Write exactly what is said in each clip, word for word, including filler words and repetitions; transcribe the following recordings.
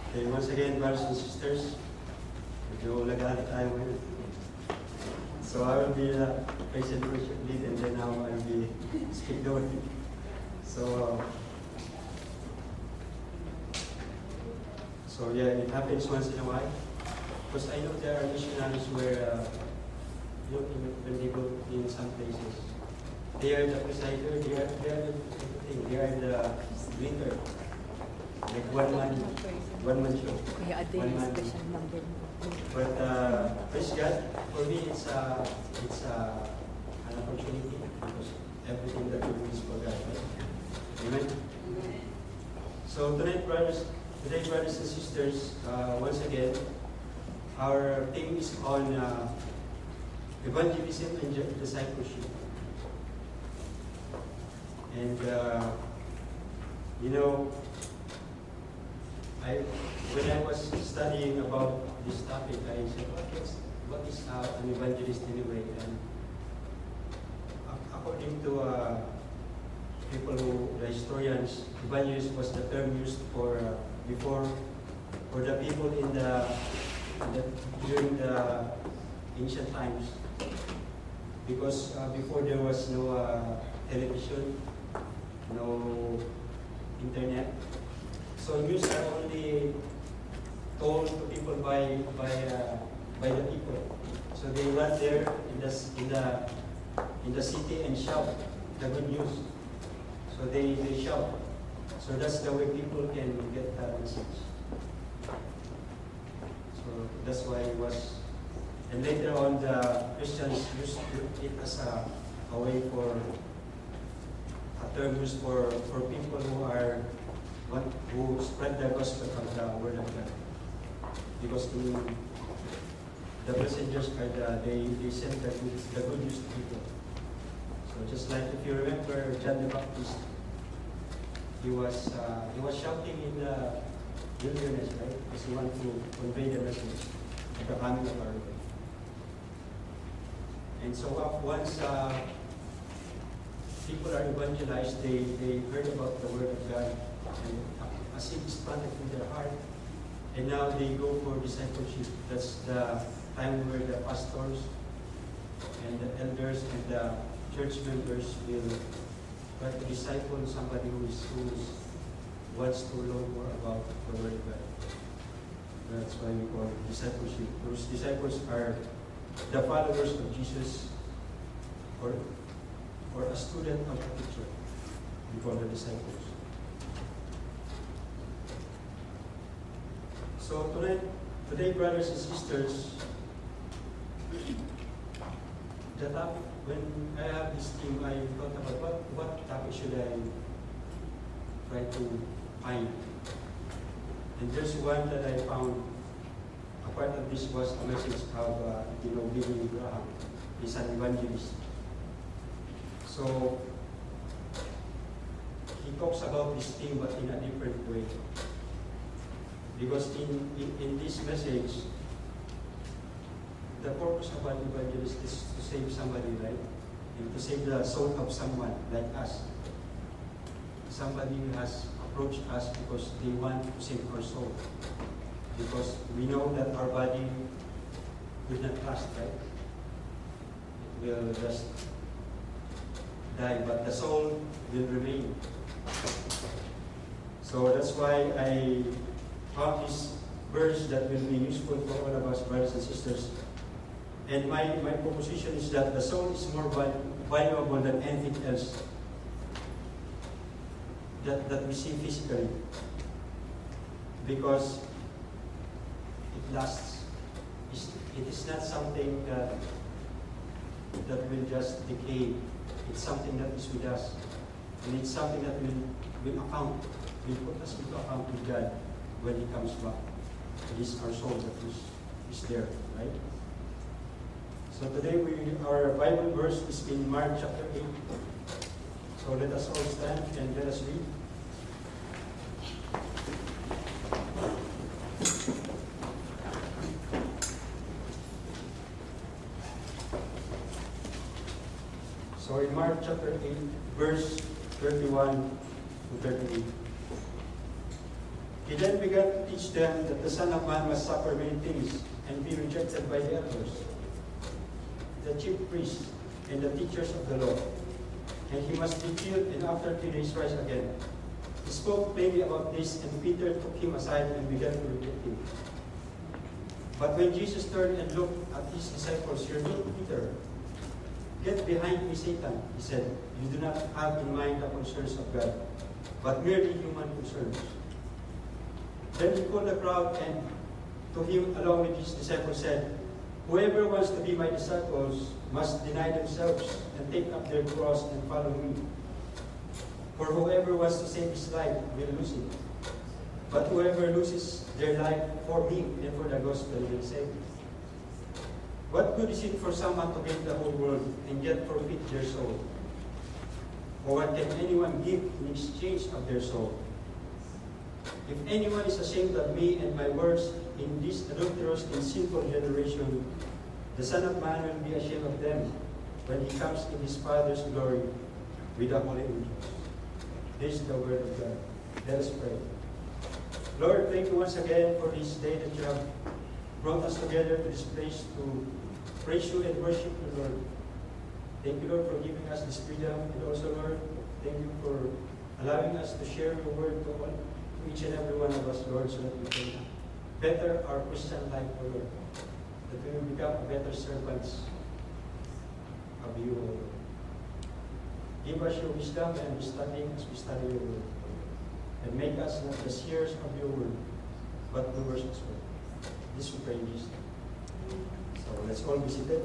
Okay, once again, brothers and sisters, medyo nag-aalit tayo ngayon. So I will be the praise and worship lead, and then now I will be speak the word. So, so yeah, it happens once in a while. Because I know there are missionaries where, uh, you know, when they go in some places, they are the presider, they are, they are the, they are the leader. Like one man, one man show. One man. But uh, praise God, for me it's a, it's a, an opportunity because everything that we do is for God. Right? Amen? So tonight, brothers, today, brothers and sisters, uh, once again, our theme is on uh, evangelism and discipleship. And uh, you know, I, when I was studying about this topic, I said, what is, what is uh, an evangelist anyway? And according to uh, people who, the historians, evangelist was the term used for uh, before, for the people in the, the during the ancient times. Because uh, before there was no uh, television, no internet. So news are only told to people by by uh, by the people. So they run there in the in the in the city and shout the good news. So they, they shout. So that's the way people can get the message. So that's why it was. And later on, the Christians used it as a, a way for a term used for for people who are One, who spread the gospel of the word of God. Because the, the messengers are the, they, they send the good, the good news to people. So just like if you remember John the Baptist, he was uh, he was shouting in the wilderness, right? Because he wanted to convey the message of the coming of our Lord. And so uh, once uh, people are evangelized, they, they heard about the word of God. And a seed is planted in their heart, and now they go for discipleship. That's the time where the pastors and the elders and the church members will try to disciple somebody who is who is, wants to learn more about the word of God. That's why we call it discipleship. Those disciples are the followers of Jesus, or or a student of the teacher. We call the disciples. So tonight, today, brothers and sisters, the topic, when I have this theme, I thought about what, what topic should I try to find. And there's one that I found. A part of this was a message of, uh, you know, Billy Graham. He's an evangelist. So he talks about this theme, but in a different way. Because in, in, in this message, the purpose of an evangelist is to save somebody, right? And to save the soul of someone like us. Somebody has approached us because they want to save our soul. Because we know that our body will not last, right? It will just die, but the soul will remain. So that's why I found this verse that will be useful for all of us, brothers and sisters. And my, my proposition is that the soul is more valuable than anything else that, that we see physically. Because it lasts. It's, it is not something that, that will just decay. It's something that is with us. And it's something that will, will account, will put us into account with God when He comes back. It is our soul that is, is there, right? So today we, our Bible verse is in Mark chapter eight. So let us all stand and let us read. So in Mark chapter eight, verse thirty-one to thirty-eight. He then began to teach them that the Son of Man must suffer many things and be rejected by the elders, the chief priests, and the teachers of the law. And he must be killed and after three days rise again. He spoke plainly about this, and Peter took him aside and began to rebuke him. But when Jesus turned and looked at his disciples, he rebuked Peter. Get behind me, Satan, he said. You do not have in mind the concerns of God, but merely human concerns. Then he called the crowd and to him along with his disciples said, whoever wants to be my disciples must deny themselves and take up their cross and follow me. For whoever wants to save his life will lose it. But whoever loses their life for me and for the gospel will save it. What good is it for someone to gain the whole world and yet forfeit their soul? Or what can anyone give in exchange of their soul? If anyone is ashamed of me and my words in this adulterous and sinful generation, the Son of Man will be ashamed of them when he comes in his Father's glory with the holy angels. This is the word of God. Let us pray. Lord, thank you once again for this day that you have brought us together to this place to praise you and worship you, Lord. Thank you, Lord, for giving us this freedom, and also, Lord, thank you for allowing us to share your word to, all, to each and every one of us, Lord, so that we can better our Christian life, Lord, that we will become better servants of you, Lord. Give us your wisdom and understanding as we study your word, and make us not just hearers of your word, but doers as well. This we pray in Jesus' name. So let's all be seated.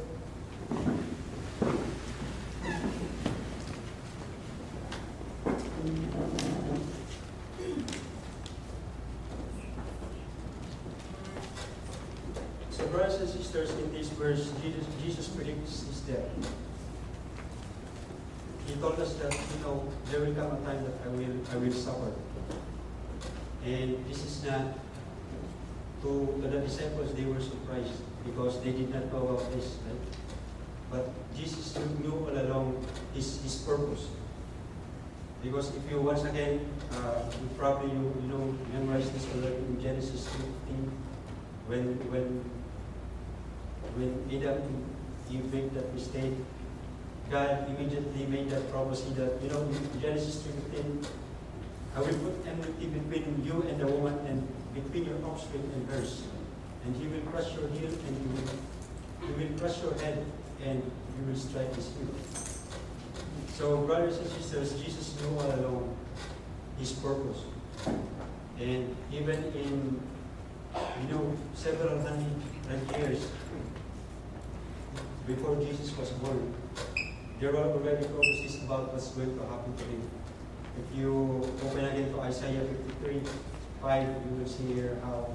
So brothers and sisters, in this verse, Jesus, Jesus predicts his death. He told us that, you know, there will come a time that I will, I will suffer. And this is not, to, to the disciples, they were surprised because they did not know about this, right? But Jesus knew all along his, his purpose. Because if you once again, uh, you probably you, you know memorize this already in Genesis fifteen, when when when Adam and Eve made that mistake, God immediately made that prophecy that, you know, in Genesis three fifteen, I will put enmity between you and the woman and between your offspring and hers. And he will crush your heel and you will, he will crush your head and you will strike his heel. So brothers and sisters, Jesus knew all along his purpose. And even in, you know, several hundred years before Jesus was born, there were already prophecies about what's going to happen to him. If you open again to Isaiah fifty-three, five, you will see here how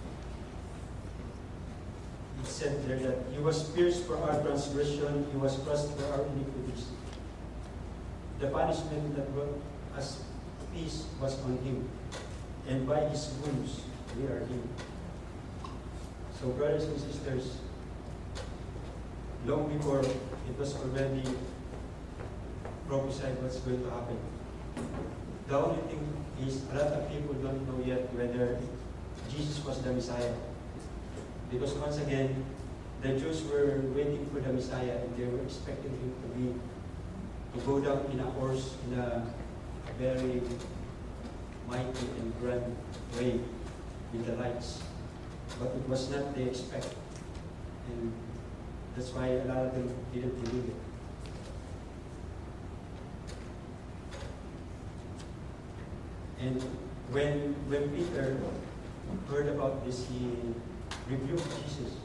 it said there that he was pierced for our transgression, he was crushed for our iniquities. The punishment that brought us peace was on him, and by his wounds we are healed. So brothers and sisters, long before it was already prophesied what's going to happen. The only thing is a lot of people don't know yet whether Jesus was the Messiah. Because once again, the Jews were waiting for the Messiah and they were expecting him to be to go down in a horse in a very mighty and grand way with the lights. But it was not they expect. And that's why a lot of them didn't believe it. And when when Peter heard about this, he rebuked Jesus.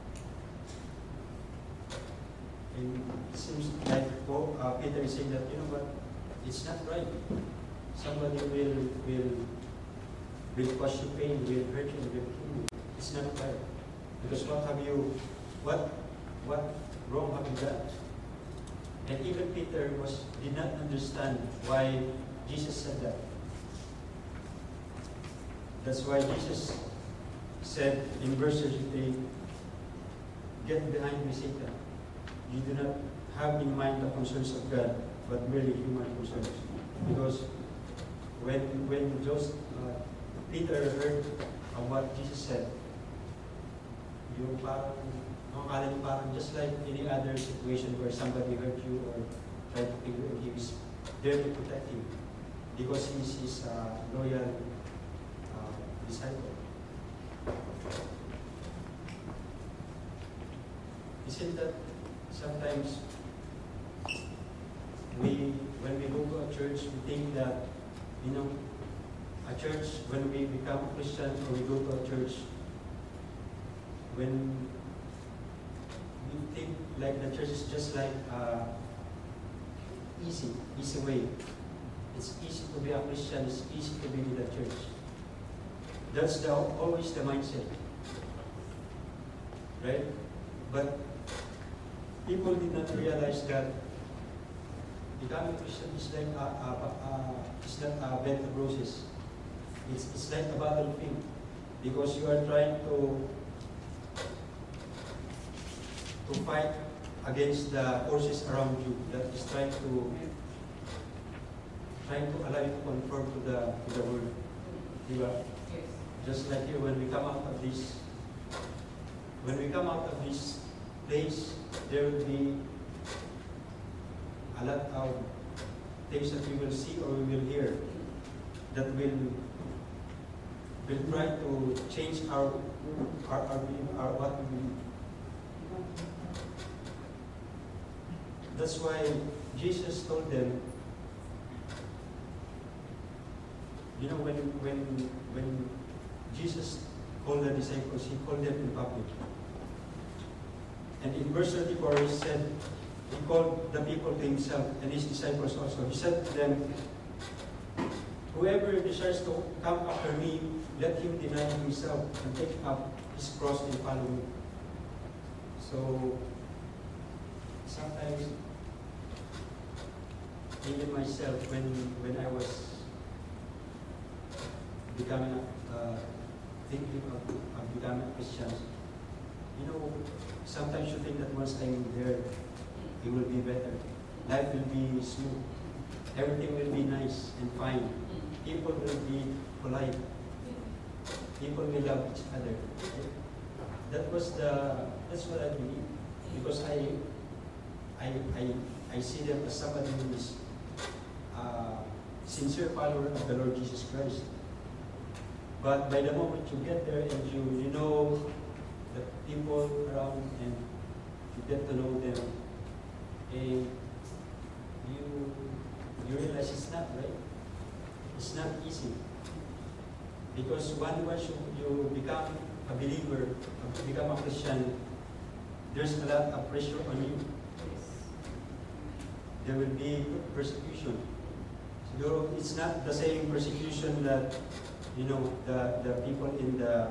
And it seems like oh, uh, Peter is saying that, you know what, it's not right. Somebody will will will cause you pain, will hurt you, will kill you. It's not right. Because what have you, what what wrong have you done? And even Peter was did not understand why Jesus said that. That's why Jesus said in verse thirty-three, get behind me, Satan. You do not have in mind the concerns of God, but merely human concerns. Because when when those uh, Peter heard of what Jesus said, yung parang, makakala niyo parang just like any other situation where somebody hurt you or tried to kill you, and he was there to protect you because he's his uh, loyal uh, disciple. Isn't that sometimes we, when we go to a church, we think that, you know, a church, when we become a Christian or we go to a church, when we think like the church is just like uh, easy, easy way. It's easy to be a Christian, it's easy to be in the church. That's the, always the mindset. Right? But people did not realize that becoming a Christian is like a, a, a, a, it's not a bed of roses. It's, it's like a battlefield because you are trying to to fight against the forces around you that is trying to trying to allow you to conform to the to the world. Diba? Yes. Just like here, when we come out of this, when we come out of this place, there will be a lot of things that we will see or we will hear that will will try to change our our our, our what we believe. That's why Jesus told them, you know, when when when Jesus called the disciples, he called them in public. And in verse thirty-four, he said, he called the people to himself and his disciples also. He said to them, whoever desires to come after me, let him deny himself and take up his cross and follow me. So, sometimes, even myself, when when I was becoming, uh, thinking of, of becoming a Christian, you know, sometimes you think that once I'm there, it will be better. Life will be smooth. Everything will be nice and fine. People will be polite. People will love each other. That was the, that's what I believe. Because I, I, I, I see them as somebody who is a sincere follower of the Lord Jesus Christ. But by the moment you get there and you, you know the people around and you get to know them, and you, you realize it's not right. It's not easy. Because one, once you, you become a believer, become a Christian, there's a lot of pressure on you. There will be persecution. So it's not the same persecution that, you know, the, the people in the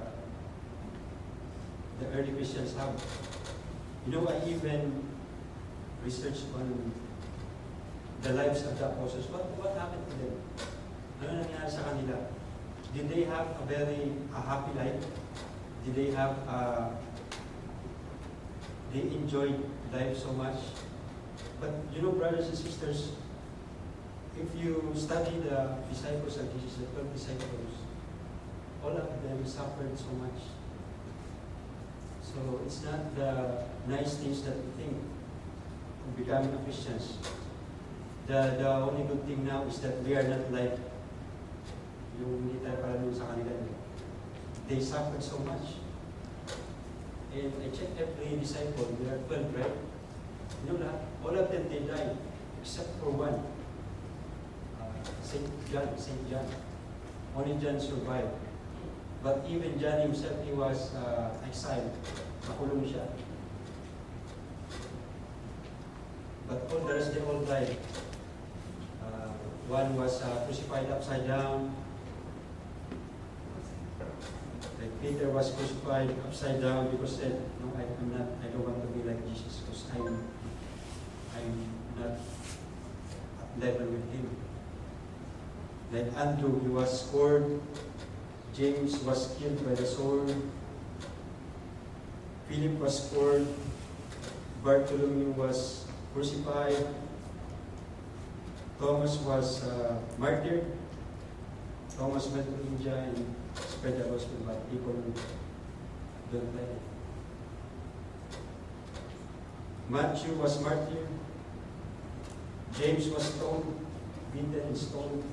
the early Christians have. You know, I even researched on the lives of the apostles. What what happened to them? Ano nangyari sa kanila? Did they have a very a happy life? Did they have a, they enjoyed life so much? But you know, brothers and sisters, if you study the disciples of Jesus, the twelve disciples, all of them suffered so much. So it's not the nice things that we think of becoming a Christians. The the only good thing now is that we are not like yung hindi tayo para dun sa kanila. They suffered so much. And I checked every disciple, there are twelve, right? You know lahat, all of them they died, except for one. Uh, Saint John, Saint John. Only John survived. But even John himself, he was uh, exiled. Nakulong siya. But all the rest, they all died. Uh, one was uh, crucified upside down. Like Peter was crucified upside down because said, "No, I, I'm not. I don't want to be like Jesus because I'm, I'm not at level with him." Like Andrew, he was scored. James was killed by the sword. Philip was scored. Bartholomew was crucified. Thomas was uh, martyred. Thomas went to India and spread the gospel, but people don't like it. Matthew was martyred. James was stoned, beaten and stoned.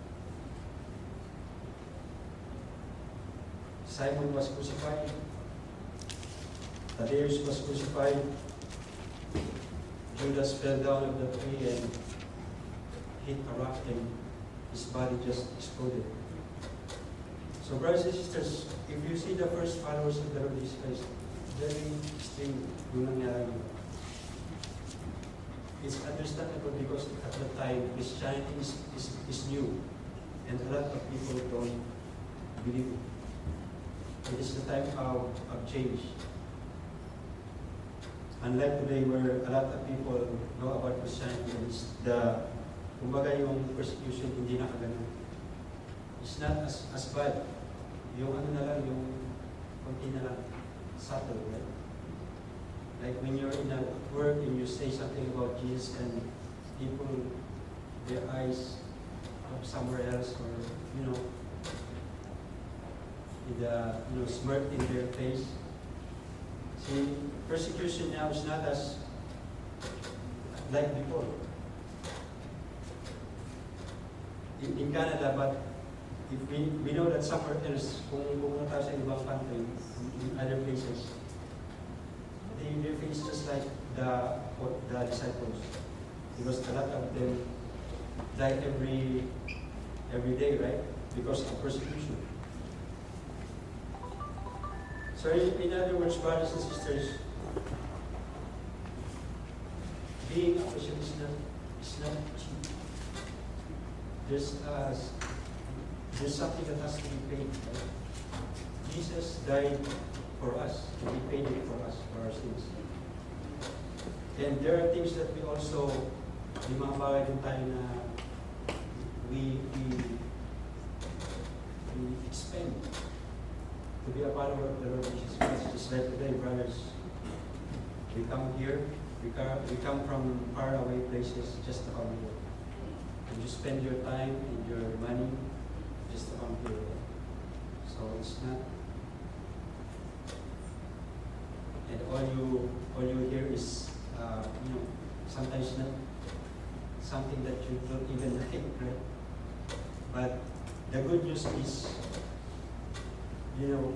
Simon was crucified. Thaddeus was crucified. Judas fell down of the tree and hit a rock, and his body just exploded. So, brothers and sisters, if you see the first followers of the Lord Jesus Christ, very extreme yung nangyari. It's understandable because at the time, Christianity is, is, is new, and a lot of people don't believe it. It is the time of, of change. Unlike today where a lot of people know about Christianity, it's the, kumbaga yung persecution hindi na kagano'n. It's not as, as bad. Yung ano na lang, yung konti na lang, subtle, right? Like when you're in a work and you say something about Jesus and people, their eyes up somewhere else, or, you know, with a you know, smirk in their face. See, persecution now is not as like before. In, in Canada, but if we, we know that somewhere else, kung pumunta tayo sa ibang country, in other places, they, they face just like the, the disciples. Because a lot of them die every, every day, right? Because of persecution. So in other words, brothers and sisters, being a Christian is not, is not cheap. There's, uh, there's something that has to be paid. Right? Jesus died for us, and He paid it for us, for our sins. And there are things that we also, may mga bagay din tayo na we, we, we expend to be a follower of the Lord Jesus Christ. Just like today, brothers, we come here, we come, we come from far away places just to come here. And you spend your time and your money just to come here. So it's not, and all you all you hear is, uh, you know, sometimes not something that you don't even like, right? But the good news is, you know,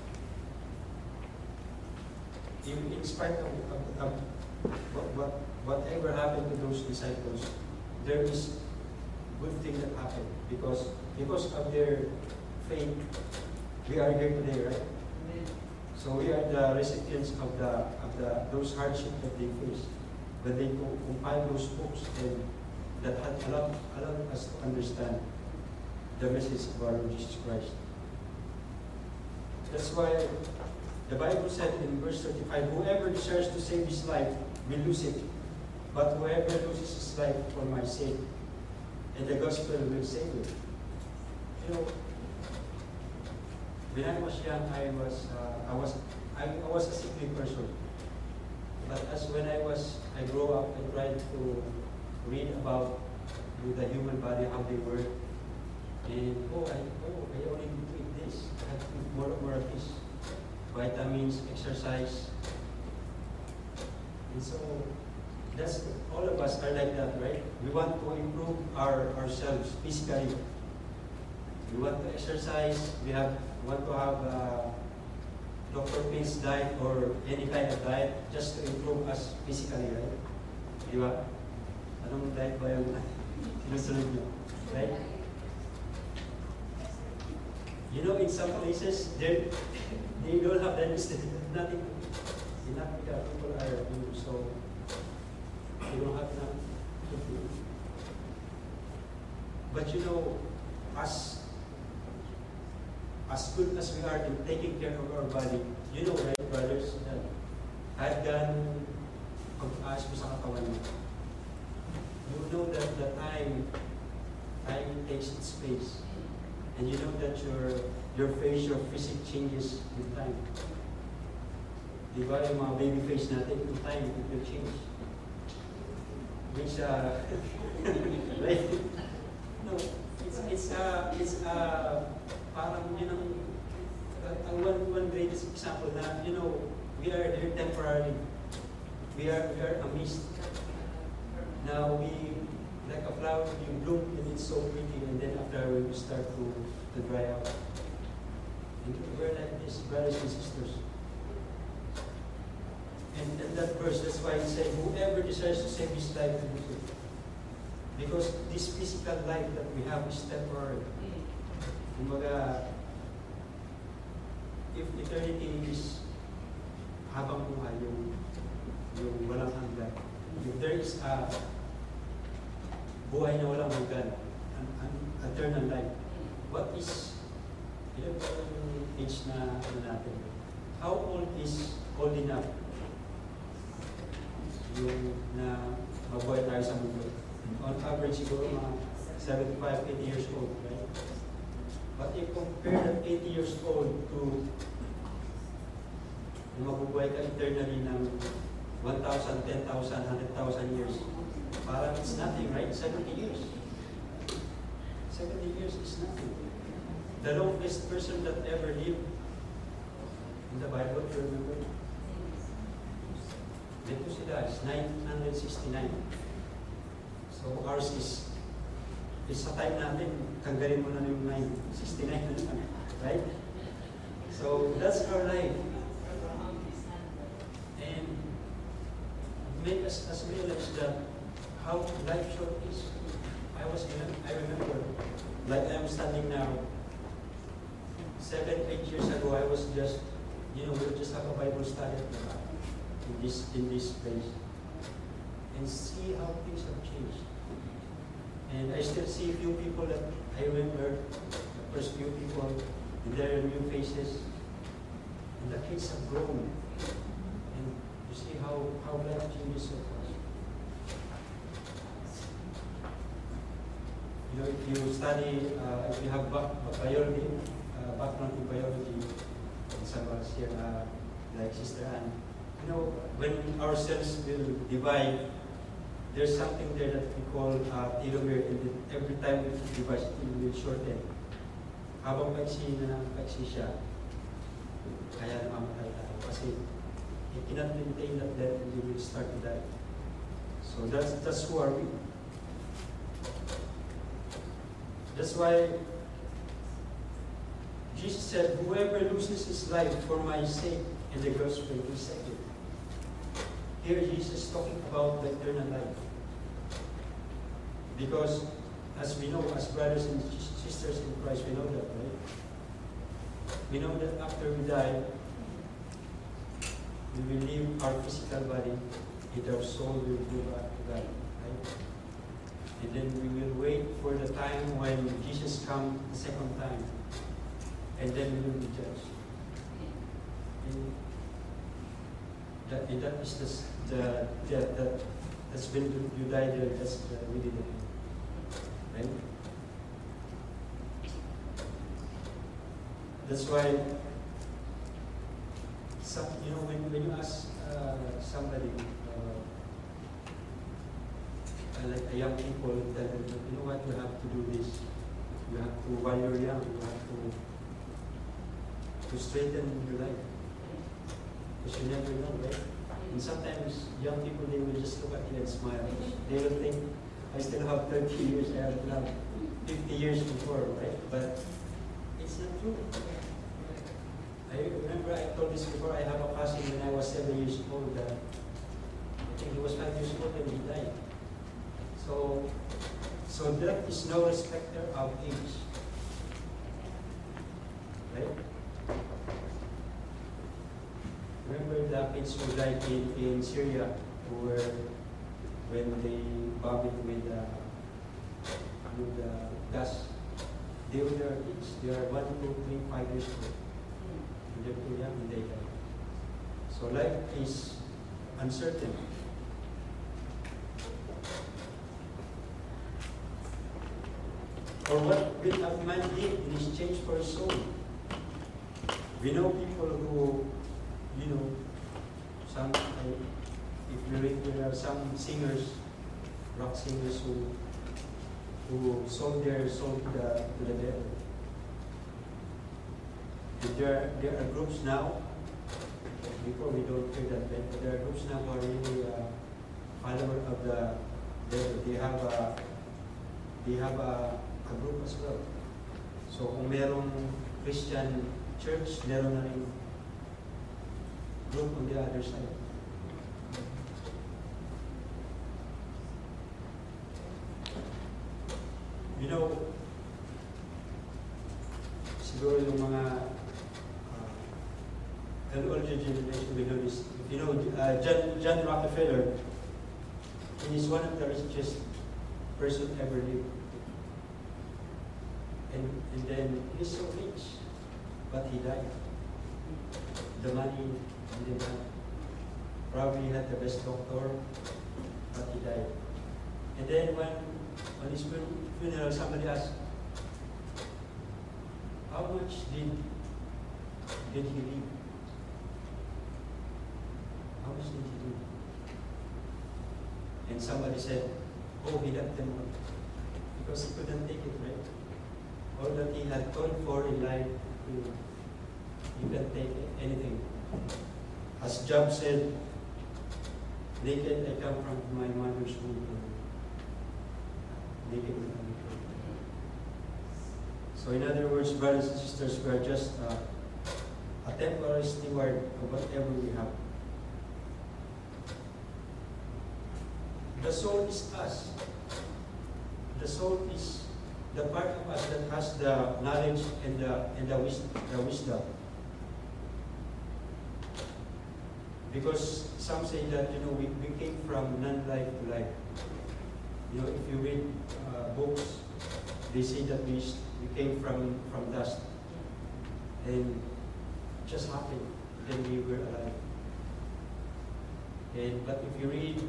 in, in spite of, of, of what, what, whatever happened to those disciples, there is good thing that happened because because of their faith, we are here today, right? Amen. So we are the recipients of the of the those hardships that they faced. When they compile those books, and that had allowed, allowed us to understand the message of our Lord Jesus Christ. That's why the Bible said in verse thirty-five, whoever desires to save his life will lose it, but whoever loses his life for my sake and the gospel will save it. You know, when I was young, I was uh, I was I, I was a sickly person. But as when I was I grew up, I tried to read about the human body, how they work, and oh I oh I only need to eat this. I have to eat more more of this. Vitamins, exercise. And so that's all of us are like that, right? We want to improve our ourselves physically. We want to exercise. We have want to have uh, Doctor Payne's diet or any kind of diet just to improve us physically, right? Di ba? Anong diet ba yung sinusunod nyo? Right? You know, in some places, they they don't have that. Nothing. Enough because people are you, so they don't have enough to do. But you know, as as good as we are in taking care of our body, you know, right, brothers, that kahit gan pag-aas mo sa katawan mo, you know that the time, time takes its space. And you know that your your face, your physique changes with time. Di ba yung mga baby face natin, with time, it will change. Which, uh, right? No, it's, it's, uh, it's, uh, parang yun ang uh, one, one greatest example na, you know, we are here temporarily. We are, we are a mist. Now we, like a flower, you bloom and it's so pretty, and then after we start to, to dry out. And we're like this, brothers and sisters. And, and that verse, that's why it said, whoever desires to save his life will lose it. Because this physical life that we have is temporary. Kumbaga, if eternity is habang buhay, yung, yung walang hanggan, if there is a buhay na walang hanggan, an, an eternal life, what is, ilan ba yung age na ano natin? How old is old enough yung na mabuhay tayo sa mundo? On average, siguro mga seventy-five, eighty years old, right? But if compare that eighty years old to mabubuhay ka eternally ng one thousand, ten thousand, one hundred thousand years, parang it's nothing, right? seventy years. seventy years is nothing. The longest person that ever lived in the Bible, do you remember? Dito sila, is nine hundred sixty-nine. So ours is, is sa time natin, tanggalin mo na yung nine sixty-nine na naman, right? So that's our life. And make us, us realize that how life short is. I was, I remember, like I'm standing now, seven, eight years ago, I was just, you know, we just have a Bible study in this, in this place. And see how things have changed. And I still see a few people that I remember, the first few people, and there are new faces. And the kids have grown. And you see how, how life changes so fast. You know, if you study, uh, if you have back, biology, uh, background in biology, and some of us here, uh, like Sister Anne, you know, when our cells will divide, there's something there that we call uh, telomere, and every time it divides, it will shorten. Habang paiksi na paiksi siya, kaya namamatay tayo. Kasi you cannot maintain that death and you will start to die. So that's, that's who are we. That's why Jesus said, whoever loses his life for my sake and the gospel will save it. Here Jesus is talking about the eternal life. Because as we know, as brothers and sisters in Christ, we know that, right? We know that after we die, we will leave our physical body, and our soul will go back to God, right? And then we will wait for the time when Jesus comes the second time, and then we will be judged. And that, and that is the, the, the, the that's when you die there, that's the, we did it. Right? That's why, some, you know, when, when you ask uh, somebody, uh, like a young people, tell them, you know what, you have to do this. You have to, while you're young, you have to, to straighten your life. Because you never know, right? And sometimes young people, they will just look at you and smile. They will think, I still have thirty years, I have fifty years before, right? But it's not true. I remember I told this before, I have a cousin when I was seven years old. Uh, I think he was five years old and he died. So, so that is no respecter of age. Right? Remember the kids who died in, in Syria, who were, when they bombed it with, uh, with uh, gas, they were their kids. They are one, two, three, five years old. And they're too young and they died. So life is uncertain. Or what will a man give in exchange for his soul? We know people who, you know, some, uh, if you read, there are some singers, rock singers who who sold their soul to the, to the devil. And there, there are groups now, before we don't hear that, but there are groups now who are really uh, follower of the devil. They have a, they have a, a group as well. So kung merong Christian church, meron na rin group on the other side. You know, siguro yung mga uh, an older generation will know this. You know, uh, John, John Rockefeller, he is one of the richest person ever lived. And, and then he's so rich, but he died. The money didn't have. Probably he had the best doctor, but he died. And then when on his funeral, somebody asked, how much did, did he leave? How much did he leave? And somebody said, oh, he left them all. Because he couldn't take it, right? All that he had toiled for in life, he, he couldn't take anything. As Job said, naked I come from my mother's womb. Naked I come. So in other words, brothers and sisters, we are just uh, a temporary steward of whatever we have. The soul is us. The soul is the part of us that has the knowledge and the and the, wis the wisdom. Because some say that, you know, we, we came from non-life to life. You know, if you read uh, books, they say that we, we came from, from dust. And it just happened. Then we were alive. And, but if you read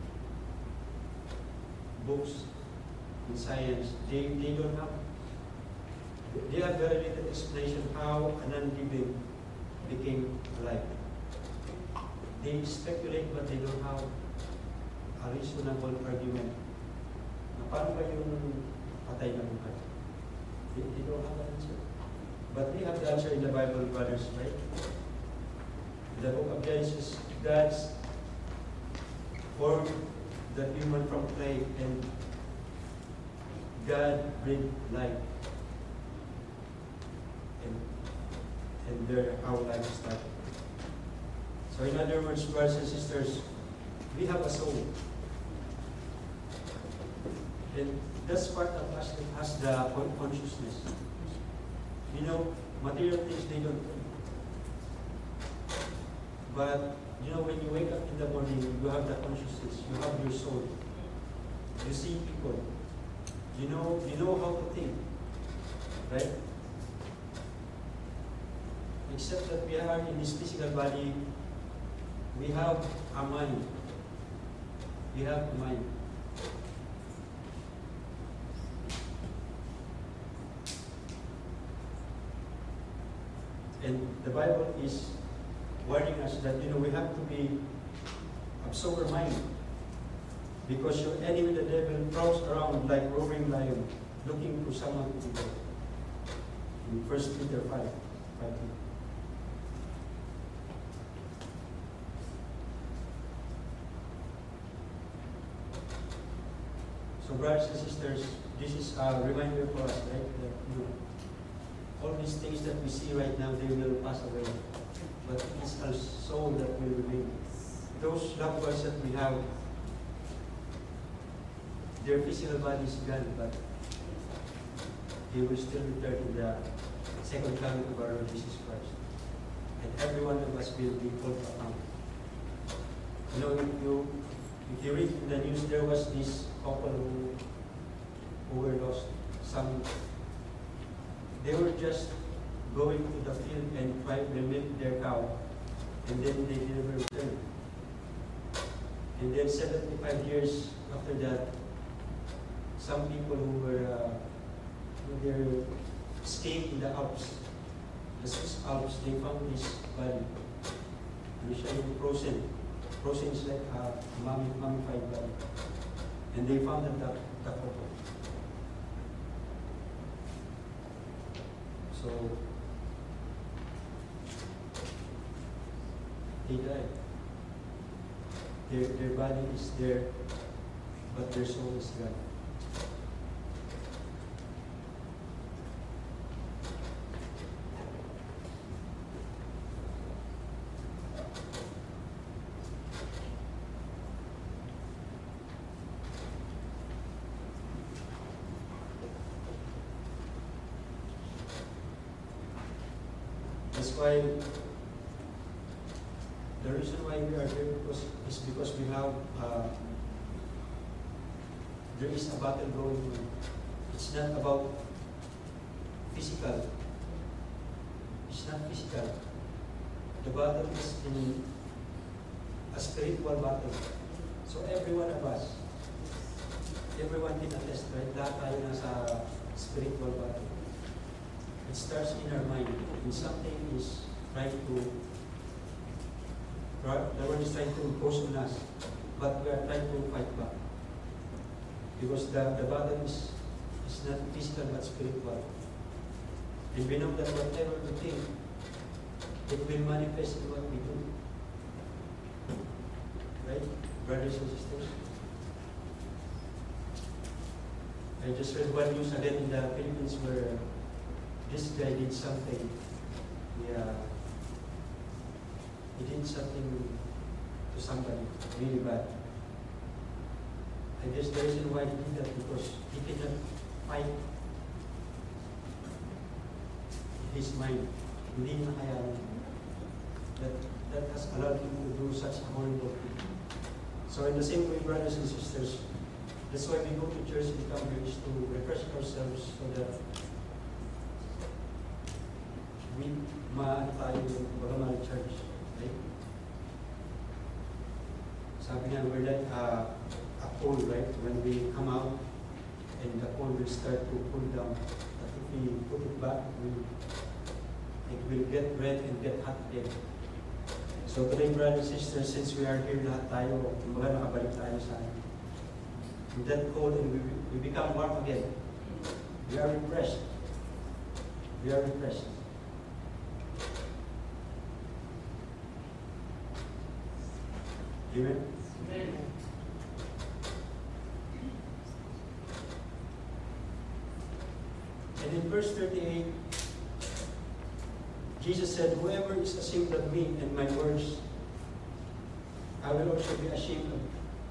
books in science, they, they don't have, they have very little explanation how a non-living became alive. They speculate, but they don't have a reasonable argument. Na paano ba yung patay na buhay? They, they don't have an answer. But we have the answer in the Bible, brothers, right? In the book of Genesis, God's formed the human from clay, and God breathed life. And, and there our life started. So in other words, brothers and sisters, we have a soul. And that's part of us that has the consciousness. You know, material things they don't do. But, you know, when you wake up in the morning, you have the consciousness, you have your soul. You see people. You know, you know how to think. Right? Except that we are in this physical body, we have a mind. We have a mind. And the Bible is warning us that, you know, we have to be of sober mind. Because your enemy, the devil, prowls around like roaring lion, looking for someone to devour. In First Peter five, five. So brothers and sisters, this is a reminder for us, right? That, you know, all these things that we see right now, they will pass away. But it's our soul that will remain. Those loved ones that we have, their physical body is gone, but they will still return in the second coming of our Lord Jesus Christ. And every one of us will be called account. You know, if you, if you read in the news, there was this couple who, who were lost. Some, they were just going to the field and trying to milk their cow, and then they never returned. And then seventy-five years after that, some people who were uh, who were staying in the Alps, the Swiss Alps, they found this body. Usually frozen. Frozen is like a mummy, mummified body. And they found the, the couple. So, they died. Their, their body is there, but their soul is gone. That's why the reason why we are here because, is because we have uh, there is a battle going on. It's not about physical. It's not physical. The battle is in a spiritual battle. So every one of us, everyone can attest, right? Lahat tayo nasa spiritual battle. It starts in our mind. When something is trying to, the one is trying to impose on us, but we are trying to fight back. Because the, the battle is, is not physical but spiritual. And we know that whatever we think, it will manifest in what we do. Right? Brothers and sisters? I just read one news again in the Philippines where this guy did something. Yeah, he did something to somebody really bad. I guess the reason why he did that because he cannot fight his mind. Hindi niya kaya that that has allowed him to do such a horrible thing. So in the same way, brothers and sisters, that's why we go to church and come here is to refresh ourselves so that we ma tayo baga ma-church, right? Sabi nga, we're like uh, a pole, right? When we come out and the pole will start to pull down, but if we put it back, it will, it will get red and get hot again. So today, brothers and sisters, since we are here lahat tayo, kumbaga nakabalik tayo sa in that cold and we, we become warm again. We are refreshed. We are refreshed. Amen? Amen. And in verse thirty-eight, Jesus said, whoever is ashamed of me and my words, I will also be ashamed of.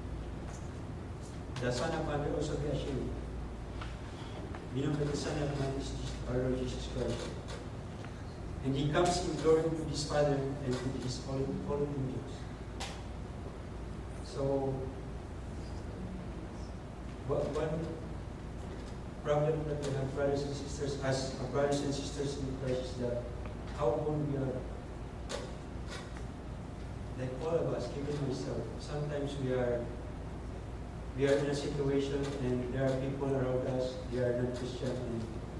The Son of Man will also be ashamed. We know that the Son of Man is our Lord Jesus Christ. And He comes in glory to His Father and to His holy angels. So, one problem that we have, brothers and sisters, as brothers and sisters in Christ, is that how old we are. Like all of us, even myself, sometimes we are we are in a situation and there are people around us, they are not Christian, and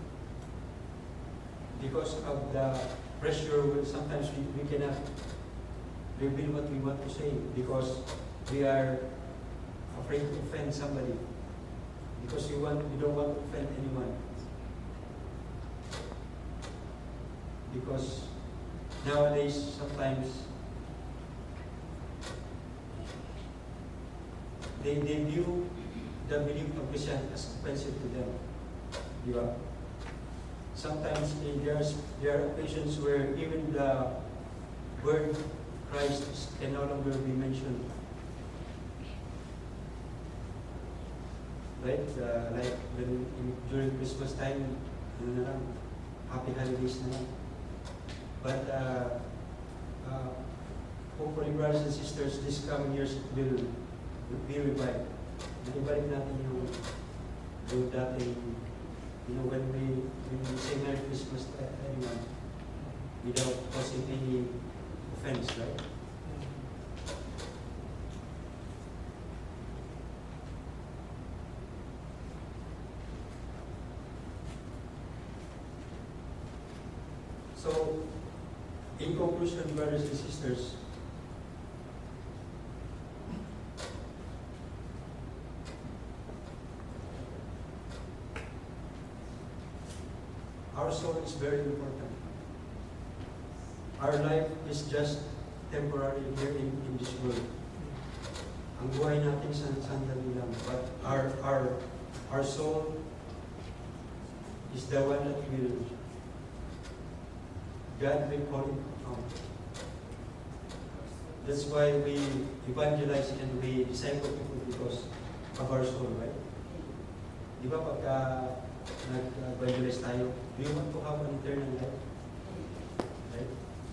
because of the pressure, sometimes we, we cannot reveal what we want to say because we are afraid to offend somebody. Because you want, you don't want to offend anyone. Because nowadays, sometimes they, they view the belief of Christian as offensive to them. You know? Sometimes eh, there's, there are occasions where even the word Christ can no longer be mentioned. Right? Uh, like when, in, during Christmas time, ano na lang, happy holidays na lang. But uh, uh, hopefully, brothers and sisters, this coming years will, will be revived. Naibalik natin yung, yung dating, you know, when we, when we say Merry Christmas to anyone without causing any offense, right? So, in conclusion, brothers and sisters, our soul is very important. Our life is just temporary here in, in this world. Ang buhay natin sa sandali lang. But our, our, our soul is the one that will, God will call it out. That's why we evangelize and we disciple people because of our soul, right? Di ba pagka nag-evangelize tayo, do you want to have an eternal life? Right?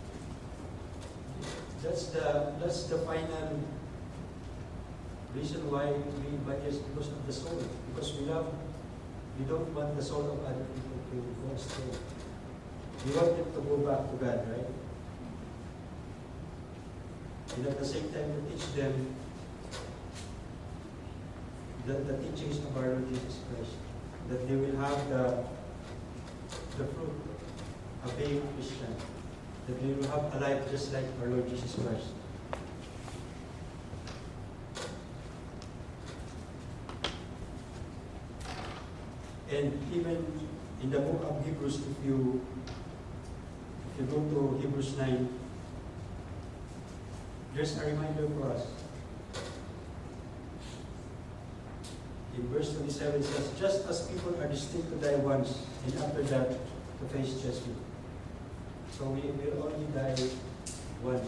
That's the, that's the final reason why we evangelize, because of the soul. Because we love, we don't want the soul of other people to go astray. We want them to go back to God, right? And at the same time, to teach them the, the teachings of our Lord Jesus Christ, that they will have the, the fruit of being Christian, that they will have a life just like our Lord Jesus Christ. And even in the book of Hebrews, if you if you go to Hebrews nine, there's a reminder for us. In verse twenty-seven it says, just as people are destined to die once, and after that to face judgment. So we will only die once.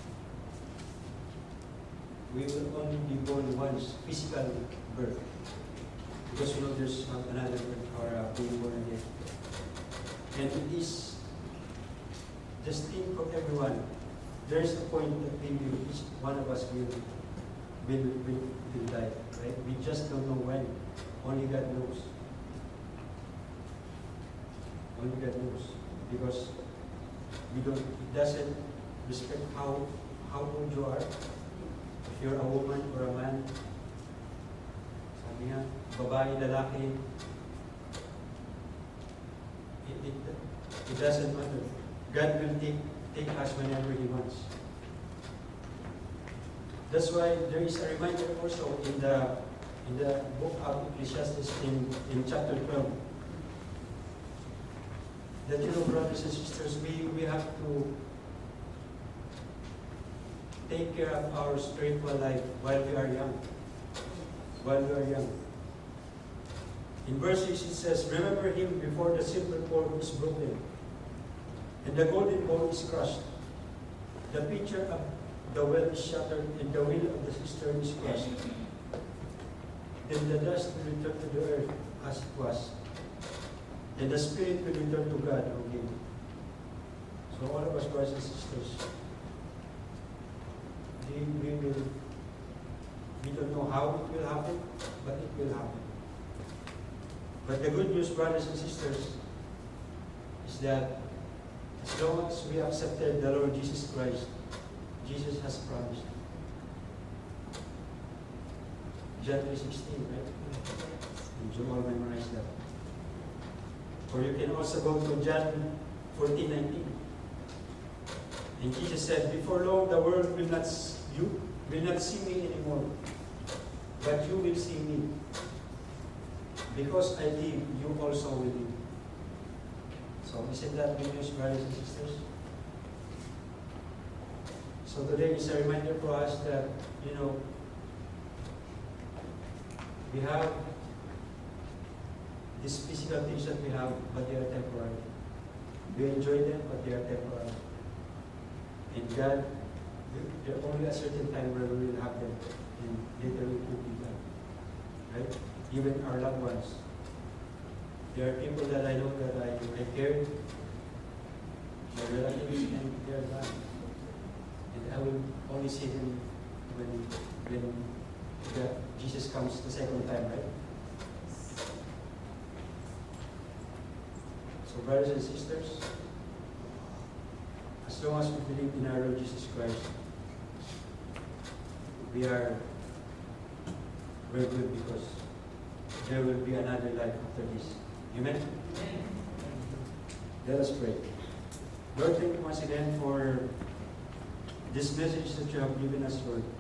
We will only be born once, physical birth. Because you know there's another birth or uh, being born again. And it is destined for everyone. There is a point that maybe each one of us will, will, will, will die. Right? We just don't know when. Only God knows. Only God knows. Because we don't, it doesn't respect how, how old you are. If you're a woman or a man, sabi nga, babae, lalaki, it, it, it doesn't matter. God will take, take us whenever He wants. That's why there is a reminder also in the in the book of Ecclesiastes in, in chapter twelve. That, you know, brothers and sisters, we, we have to take care of our spiritual life while we are young. While we are young. In verse six it says, remember him before the silver cord is broken, and the golden bowl is crushed. The pitcher of the well is shattered, and the wheel of the cistern is crushed. Then the dust will return to the earth as it was, and the spirit will return to God again. So all of us, brothers and sisters, we, we will, we don't know how it will happen, but it will happen. But the good news, brothers and sisters, is that as long as we accepted the Lord Jesus Christ, Jesus has promised. John three sixteen, right? And you all memorize that. Or you can also go to John fourteen nineteen. And Jesus said, before long the world will not you will not see me anymore, but you will see me. Because I live, you also will live. So isn't that good news, brothers and sisters? So today is a reminder for us that, you know, we have these physical things that we have, but they are temporary. We enjoy them, but they are temporary. And God, there are only a certain time where we will have them, and later we will be done. Right? Even our loved ones. There are people that I know that I, I cared, my relatives, and they are gone. And I will only see them when, when the, Jesus comes the second time, right? So, brothers and sisters, as long as we believe in our Lord Jesus Christ, we are very good because there will be another life after this. Amen? Amen. Let us pray. Lord, thank you once again for this message that you have given us, Lord.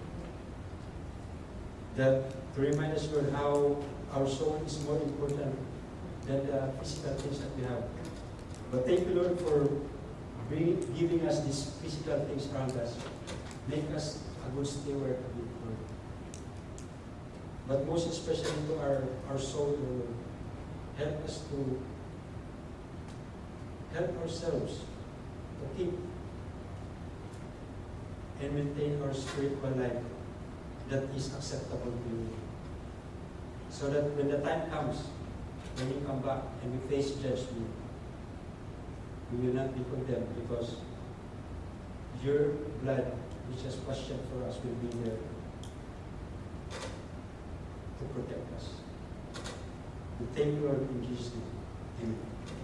That to remind us, Lord, how our soul is more important than the physical things that we have. But thank you, Lord, for bringing, giving us these physical things around us. make us a good steward of it, Lord. But most especially to our, our soul, Lord, help us to help ourselves to keep and maintain our spiritual life that is acceptable to you. So that when the time comes, when you come back and we face judgment, we will not be condemned because your blood, which has passion for us, will be there to protect us. We thank you, Lord, in Jesus' name. Amen.